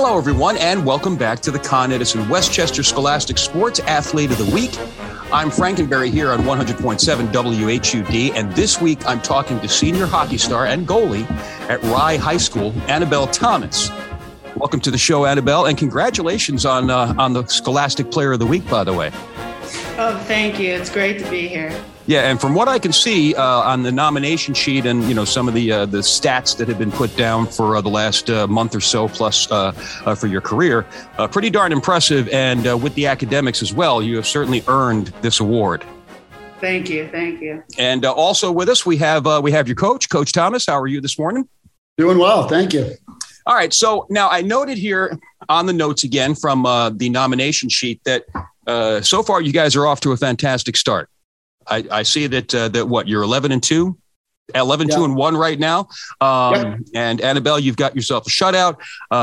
Hello, everyone, and welcome back to the Con Edison Westchester Scholastic Sports Athlete of the Week. I'm Frankenberry here on 100.7 WHUD, and this week I'm talking to senior hockey star and goalie at Rye High School, Annabelle Thomas. Welcome to the show, Annabelle, and congratulations on the Scholastic Player of the Week, by the way. Oh, thank you. It's great to be here. Yeah, and from what I can see on the nomination sheet and, you know, some of the stats that have been put down for the last month or so, plus for your career, pretty darn impressive. And with the academics as well, you have certainly earned this award. Thank you. Thank you. And also with us, we have your coach, Coach Thomas. How are you this morning? Doing well. Thank you. All right. So now I noted here on the notes again from the nomination sheet that so far you guys are off to a fantastic start. I see that what you're 11-2, 2-1 right now. Yep. And Annabelle, you've got yourself a shutout,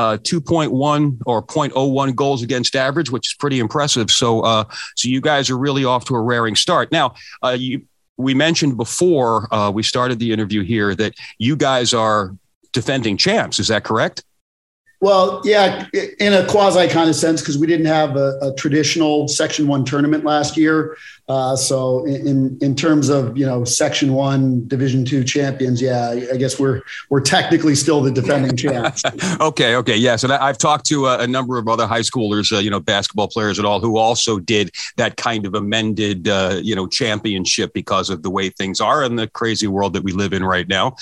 2.1 or 0.01 goals against average, which is pretty impressive. So you guys are really off to a raring start. Now, we mentioned before we started the interview here that you guys are defending champs. Is that correct? Well, yeah, in a quasi kind of sense, because we didn't have a traditional Section 1 tournament last year. So in terms of, you know, Section 1 Division 2 champions, yeah, I guess we're technically still the defending champs. Okay. Yes. And I've talked to a number of other high schoolers, basketball players and all, who also did that kind of amended, championship because of the way things are in the crazy world that we live in right now.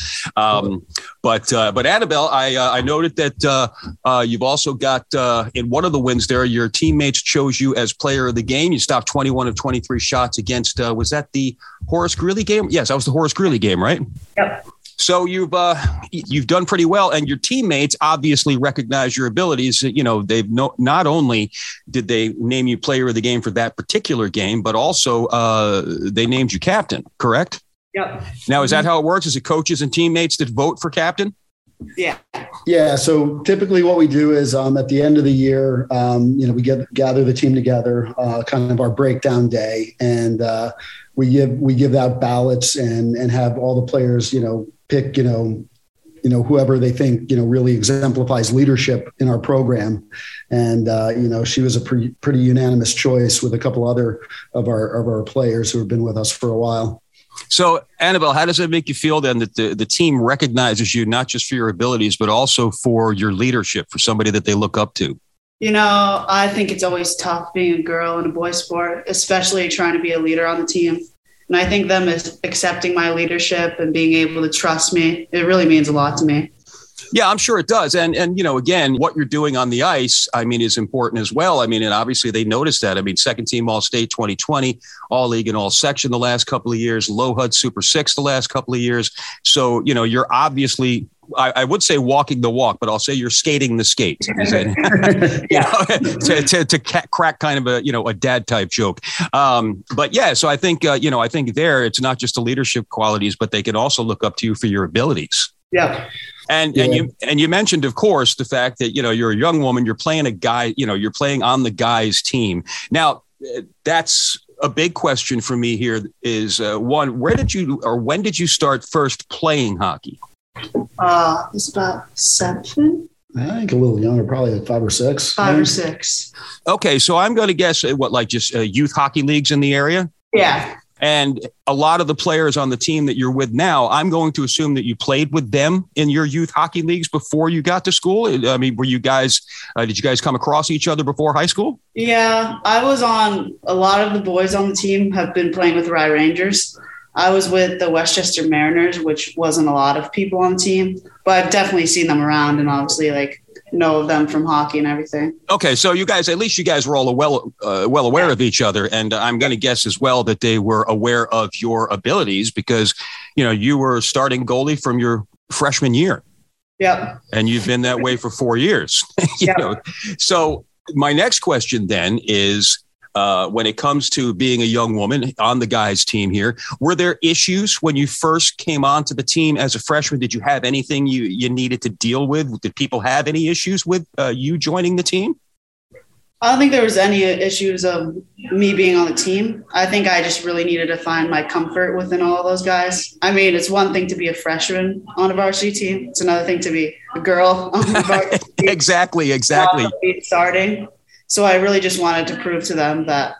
But Annabelle, I noted that you've also got in one of the wins there, your teammates chose you as player of the game. You stopped 21 of 23 shots against, was that the Horace Greeley game? Yes, that was the Horace Greeley game, right? Yep. So you've done pretty well, and your teammates obviously recognize your abilities. You know, they've not only did they name you player of the game for that particular game, but also they named you captain, correct? Yep. Now, is that how it works? Is it coaches and teammates that vote for captain? Yeah. So typically what we do is at the end of the year, we gather the team together, kind of our breakdown day, and we give out ballots and have all the players, pick, whoever they think, really exemplifies leadership in our program. And, she was a pretty unanimous choice with a couple other of our players who have been with us for a while. So, Annabelle, how does it make you feel then that the team recognizes you not just for your abilities, but also for your leadership, for somebody that they look up to? I think it's always tough being a girl in a boys sport, especially trying to be a leader on the team. And I think them as accepting my leadership and being able to trust me, it really means a lot to me. Yeah, I'm sure it does. And again, what you're doing on the ice, is important as well. And obviously they noticed that. Second team All-State 2020, All-League and All-Section the last couple of years, Low HUD Super 6 the last couple of years. So, you're obviously, I would say walking the walk, but I'll say you're skating the skate. To crack kind of a dad type joke. But yeah, so I think there it's not just the leadership qualities, but they can also look up to you for your abilities. Yeah. And you mentioned, of course, the fact that, you're a young woman, you're playing a guy, you're playing on the guys team. Now, that's a big question for me here is one, when did you start first playing hockey? It's about 7. I think a little younger, probably like 5 or 6. 5 or 6. Okay. So I'm going to guess just youth hockey leagues in the area? Yeah. And a lot of the players on the team that you're with now, I'm going to assume that you played with them in your youth hockey leagues before you got to school. Were you guys, did you guys come across each other before high school? Yeah, I was on, a lot of the boys on the team have been playing with Rye Rangers. I was with the Westchester Mariners, which wasn't a lot of people on the team, but I've definitely seen them around and obviously know them from hockey and everything. Okay, so you guys were all well aware of each other, and I'm going to guess as well that they were aware of your abilities because you were starting goalie from your freshman year. Yep. And you've been that way for 4 years. So my next question then is, when it comes to being a young woman on the guys team here, were there issues when you first came onto the team as a freshman? Did you have anything you needed to deal with? Did people have any issues with you joining the team? I don't think there was any issues of me being on the team. I think I just really needed to find my comfort within all of those guys. I mean, it's one thing to be a freshman on a varsity team. It's another thing to be a girl on the varsity team. Exactly. Starting. So I really just wanted to prove to them that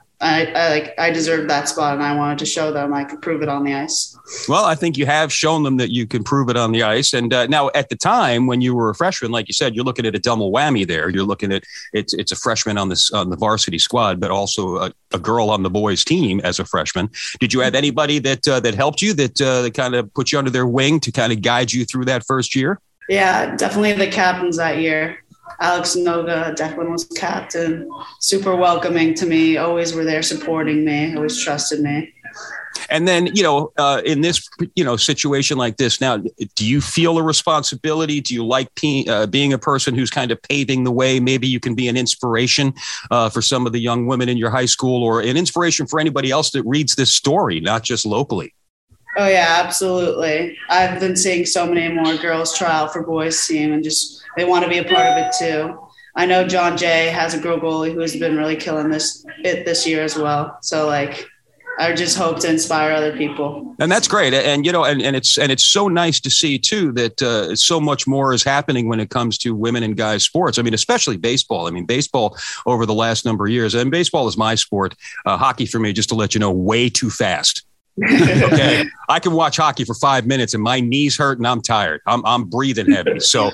I deserved that spot, and I wanted to show them I could prove it on the ice. Well, I think you have shown them that you can prove it on the ice. And now at the time when you were a freshman, like you said, you're looking at a double whammy there. You're looking at it's a freshman on the varsity squad, but also a girl on the boys team as a freshman. Did you have anybody that helped you, that kind of put you under their wing to kind of guide you through that first year? Yeah, definitely the captains that year. Alex Noga, Declan was captain, super welcoming to me, always were there supporting me, always trusted me. And then, in this, situation like this now, do you feel a responsibility? Do you like being a person who's kind of paving the way? Maybe you can be an inspiration for some of the young women in your high school, or an inspiration for anybody else that reads this story, not just locally. Oh, yeah, absolutely. I've been seeing so many more girls try out for boys team, and just they want to be a part of it too. I know John Jay has a girl goalie who has been really killing this year as well. So I just hope to inspire other people. And that's great. And it's so nice to see too that so much more is happening when it comes to women and guys sports. I mean, especially baseball. I mean, baseball over the last number of years, and baseball is my sport. Hockey for me, just to let you know, way too fast. Okay, I can watch hockey for 5 minutes and my knees hurt and I'm tired. I'm breathing heavy. So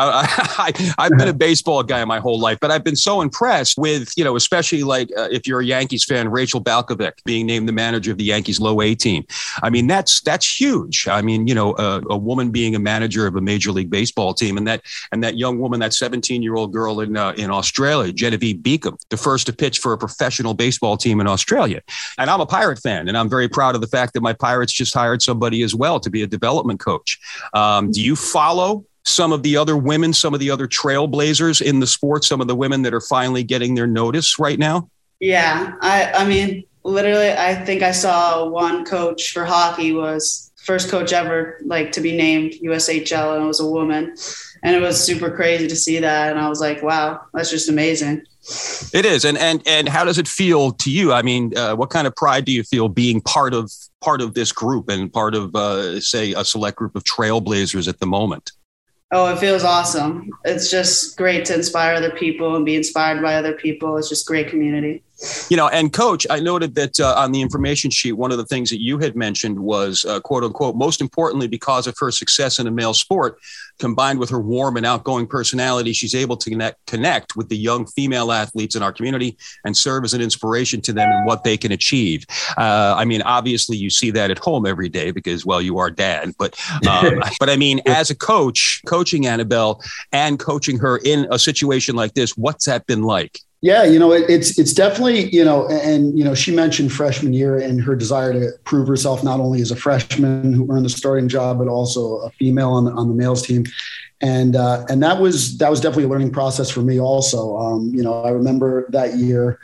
I've been a baseball guy my whole life, but I've been so impressed with, especially if you're a Yankees fan, Rachel Balkovec being named the manager of the Yankees low A team. I mean, that's huge. I mean, a woman being a manager of a Major League Baseball team, and that young woman, that 17-year-old girl in Australia, Genevieve Beacom, the first to pitch for a professional baseball team in Australia. And I'm a Pirate fan, and I'm very proud of the fact that my Pirates just hired somebody as well to be a development coach. Do you follow some of the other women, some of the other trailblazers in the sport, some of the women that are finally getting their notice right now? Yeah. I mean, literally, I think I saw one coach for hockey was first coach ever, to be named USHL, and it was a woman. And it was super crazy to see that. And I was like, wow, that's just amazing. It is. And how does it feel to you? I mean, what kind of pride do you feel being part of this group and part of, say, a select group of trailblazers at the moment? Oh, it feels awesome. It's just great to inspire other people and be inspired by other people. It's just great community. And Coach, I noted that on the information sheet, one of the things that you had mentioned was, quote unquote, most importantly, because of her success in a male sport, combined with her warm and outgoing personality, she's able to connect with the young female athletes in our community and serve as an inspiration to them in what they can achieve. I mean, obviously, you see that at home every day because, well, you are dad. But I mean, as a coach, coaching Annabelle and coaching her in a situation like this, what's that been like? Yeah, it's definitely, and, she mentioned freshman year and her desire to prove herself not only as a freshman who earned the starting job, but also a female on the males team. And that was definitely a learning process for me also. I remember that year,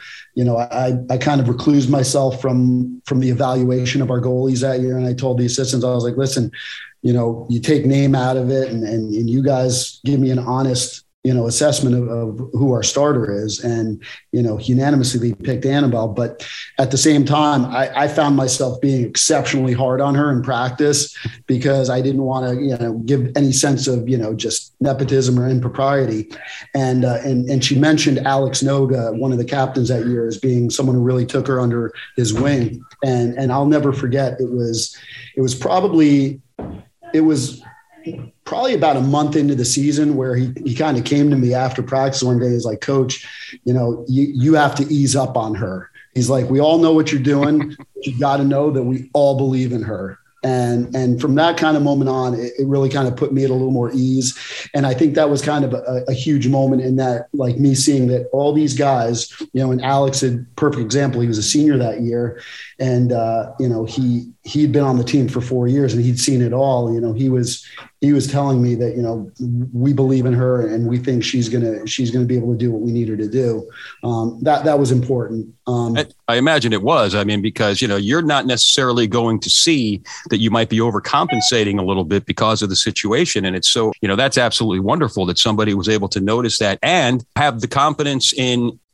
I kind of reclused myself from the evaluation of our goalies that year. And I told the assistants, I was like, listen, you take name out of it and you guys give me an honest assessment of who our starter is. And, unanimously they picked Annabelle. But at the same time, I found myself being exceptionally hard on her in practice because I didn't want to, give any sense of, just nepotism or impropriety. And she mentioned Alex Noga, one of the captains that year, as being someone who really took her under his wing. And I'll never forget, it was probably about a month into the season where he kind of came to me after practice one day. He's like, Coach, you have to ease up on her. He's like, we all know what you're doing. You got to know that we all believe in her. And from that kind of moment on, it really kind of put me at a little more ease. And I think that was kind of a huge moment in that, like me seeing that all these guys, and Alex had perfect example. He was a senior that year and, he'd been on the team for 4 years and he'd seen it all. He was telling me that, we believe in her and we think she's going to be able to do what we need her to do. That was important. I imagine it was. I mean, because, you're not necessarily going to see that you might be overcompensating a little bit because of the situation. And it's so, that's absolutely wonderful that somebody was able to notice that and have the confidence in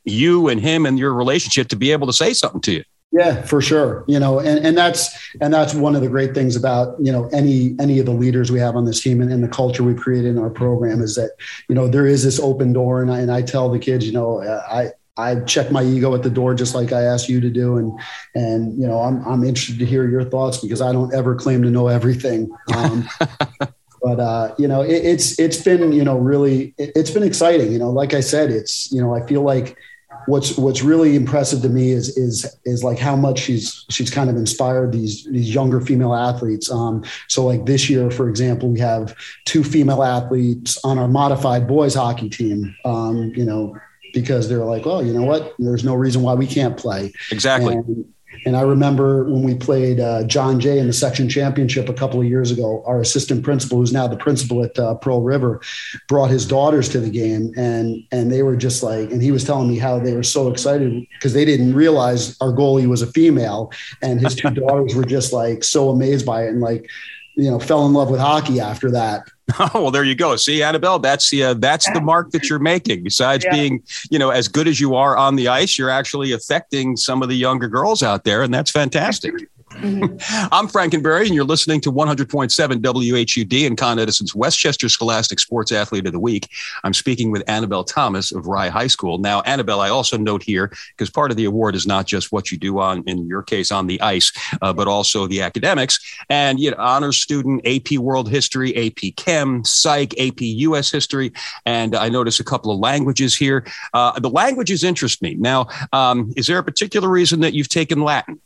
you and him and your relationship to be able to say something to you. Yeah, for sure. And that's one of the great things about, any of the leaders we have on this team and the culture we've created in our program is that, there is this open door. And I tell the kids, I check my ego at the door, just like I asked you to do. And I'm interested to hear your thoughts because I don't ever claim to know everything. But it's been, really, it's been exciting. Like I said, I feel like what's really impressive to me is like how much she's kind of inspired these younger female athletes. So like this year, for example, we have 2 female athletes on our modified boys hockey team, because they're like, well, you know what? There's no reason why we can't play. Exactly. And I remember when we played John Jay in the section championship a couple of years ago, our assistant principal, who's now the principal at Pearl River, brought his daughters to the game. And they were just like, and he was telling me how they were so excited because they didn't realize our goalie was a female. And his 2 daughters were just like so amazed by it and like, fell in love with hockey after that. Oh, well, there you go. See, Annabelle, that's the mark that you're making. Besides being, as good as you are on the ice, you're actually affecting some of the younger girls out there. And that's fantastic. I'm Frankenberry, and you're listening to 100.7 WHUD and Con Edison's Westchester Scholastic Sports Athlete of the Week. I'm speaking with Annabelle Thomas of Rye High School. Now, Annabelle, I also note here, because part of the award is not just what you do in your case, on the ice, but also the academics. And honors student, AP World History, AP Chem, Psych, AP US History, and I notice a couple of languages here. The languages interest me. Now, is there a particular reason that you've taken Latin?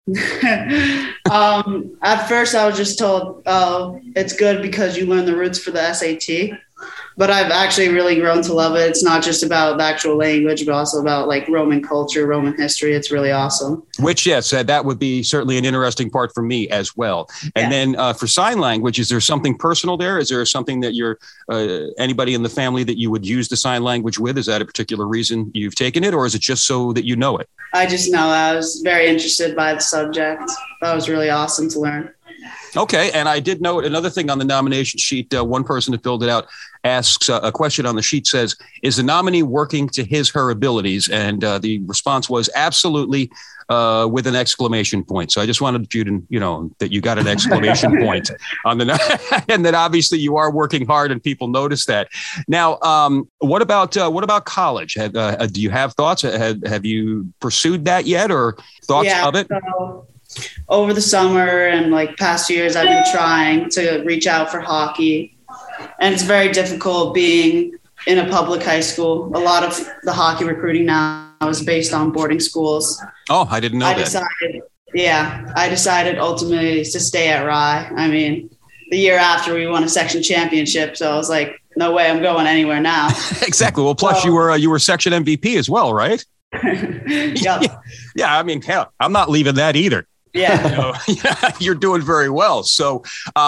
At first I was just told, oh, it's good because you learn the roots for the SAT, but I've actually really grown to love it. It's not just about the actual language, but also about like Roman culture, Roman history. It's really awesome. Which, yes, that would be certainly an interesting part for me as well. And then for sign language, is there something personal there? Is there something that you're anybody in the family that you would use the sign language with? Is that a particular reason you've taken it, or is it just so that you know it? I just know I was very interested by the subject. That was really awesome to learn. Okay. And I did note another thing on the nomination sheet. One person that filled it out asks a question on the sheet says, is the nominee working to her abilities? And the response was absolutely, with an exclamation point. So I just wanted you to, that you got an exclamation point on the, and that obviously you are working hard and people notice that. Now, what about college? Do you have thoughts? Have you pursued that yet, or thoughts of it? So over the summer and like past years, I've been trying to reach out for hockey, and it's very difficult being in a public high school. A lot of the hockey recruiting now is based on boarding schools. Oh, I didn't know that. I decided ultimately to stay at Rye. I mean, the year after we won a section championship, so I was like, no way, I'm going anywhere now. Exactly. Well, plus you were section MVP as well, right? Yep. Yeah. I mean, hell, I'm not leaving that either. Yeah. You're doing very well. So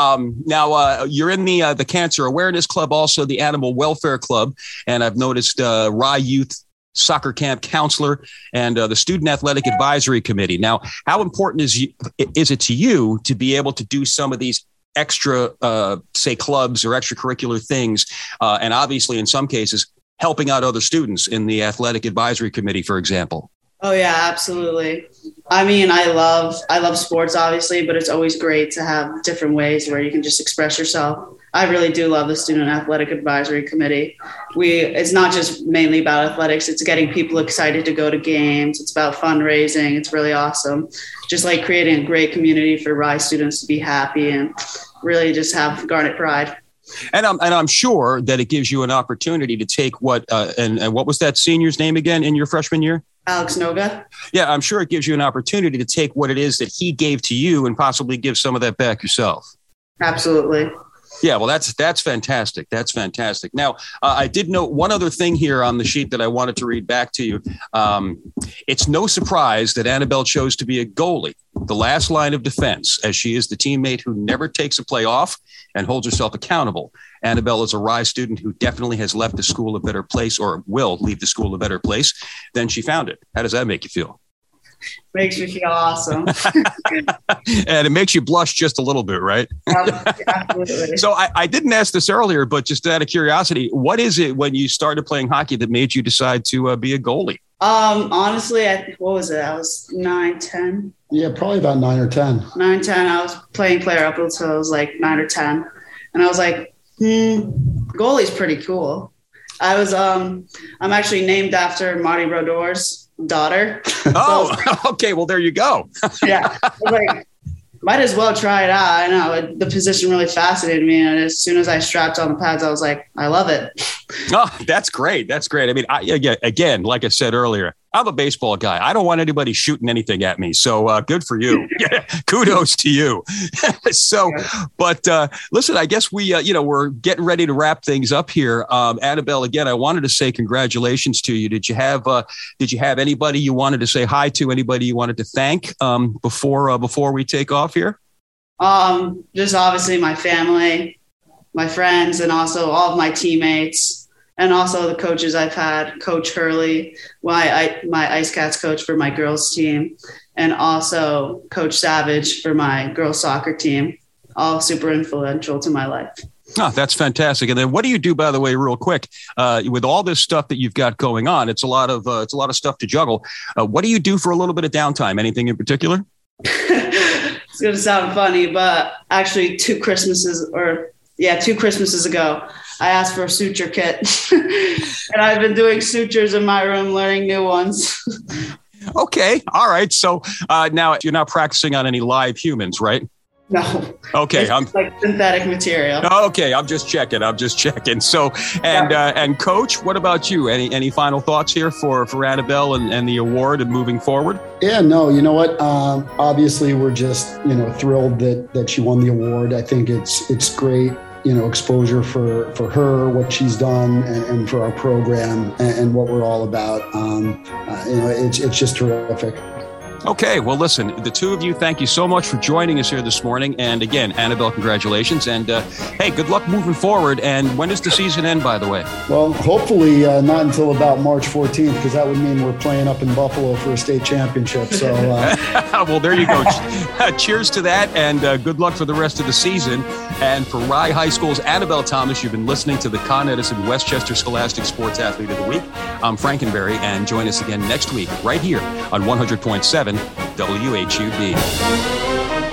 now you're in the Cancer Awareness Club, also the Animal Welfare Club. And I've noticed Rye Youth Soccer Camp Counselor and the Student Athletic Advisory Committee. Now, how important is it to you to be able to do some of these extra, say, clubs or extracurricular things? And obviously, in some cases, helping out other students in the Athletic Advisory Committee, for example. Oh, yeah, absolutely. I mean, I love sports, obviously, but it's always great to have different ways where you can just express yourself. I really do love the Student Athletic Advisory Committee. It's not just mainly about athletics. It's getting people excited to go to games. It's about fundraising. It's really awesome. Just like creating a great community for Rye students to be happy and really just have Garnet pride. And I'm sure that it gives you an opportunity to take what was that senior's name again in your freshman year? Alex Noga. Yeah, I'm sure it gives you an opportunity to take what it is that he gave to you and possibly give some of that back yourself. Absolutely. Yeah, well, that's fantastic. That's fantastic. Now, I did note one other thing here on the sheet that I wanted to read back to you. It's no surprise that Annabelle chose to be a goalie, the last line of defense, as she is the teammate who never takes a play off and holds herself accountable. Annabelle is a Rye student who definitely has left the school a better place, or will leave the school a better place than she found it. How does that make you feel? Makes me feel awesome. And it makes you blush just a little bit, right? Absolutely. So I didn't ask this earlier, but just out of curiosity, what is it when you started playing hockey that made you decide to be a goalie? Honestly, what was it? I was 9, 10. Yeah, probably about 9 or 10. 9, 10. I was playing player up until I was like 9 or 10. And I was like, goalie's pretty cool. I'm actually named after Marty Brodor's daughter. Oh, okay. Well, there you go. Yeah. I was like, might as well try it out. I know the position really fascinated me. And as soon as I strapped on the pads, I was like, I love it. Oh, that's great. That's great. I mean, again, like I said earlier, I'm a baseball guy. I don't want anybody shooting anything at me. So good for you. Kudos to you. But listen, I guess we're getting ready to wrap things up here. Annabelle, again, I wanted to say congratulations to you. Did you have anybody you wanted to say hi to? Anybody you wanted to thank before we take off here? Just obviously my family, my friends, and also all of my teammates. And also the coaches I've had, Coach Hurley, my Ice Cats coach for my girls team, and also Coach Savage for my girls soccer team, all super influential to my life. Oh, that's fantastic. And then what do you do, by the way, real quick, with all this stuff that you've got going on? It's a lot of stuff to juggle. What do you do for a little bit of downtime? Anything in particular? It's going to sound funny, but actually 2 Christmases ago, I asked for a suture kit and I've been doing sutures in my room, learning new ones. Okay. All right. So now you're not practicing on any live humans, right? No. Okay. It's like synthetic material. Okay. I'm just checking. So, and Coach, what about you? Any final thoughts here for Annabelle and the award and moving forward? Yeah, no, you know what? Obviously we're just, thrilled that she won the award. I think it's great, exposure for her, what she's done and for our program and what we're all about. It's just terrific. Okay, well, listen, the two of you, thank you so much for joining us here this morning. And again, Annabelle, congratulations. And hey, good luck moving forward. And when does the season end, by the way? Well, hopefully not until about March 14th, because that would mean we're playing up in Buffalo for a state championship. So, well, there you go. Cheers to that. And good luck for the rest of the season. And for Rye High School's Annabelle Thomas, you've been listening to the Con Edison Westchester Scholastic Sports Athlete of the Week. I'm Frankenberry, and join us again next week right here on 100.7 WHUB.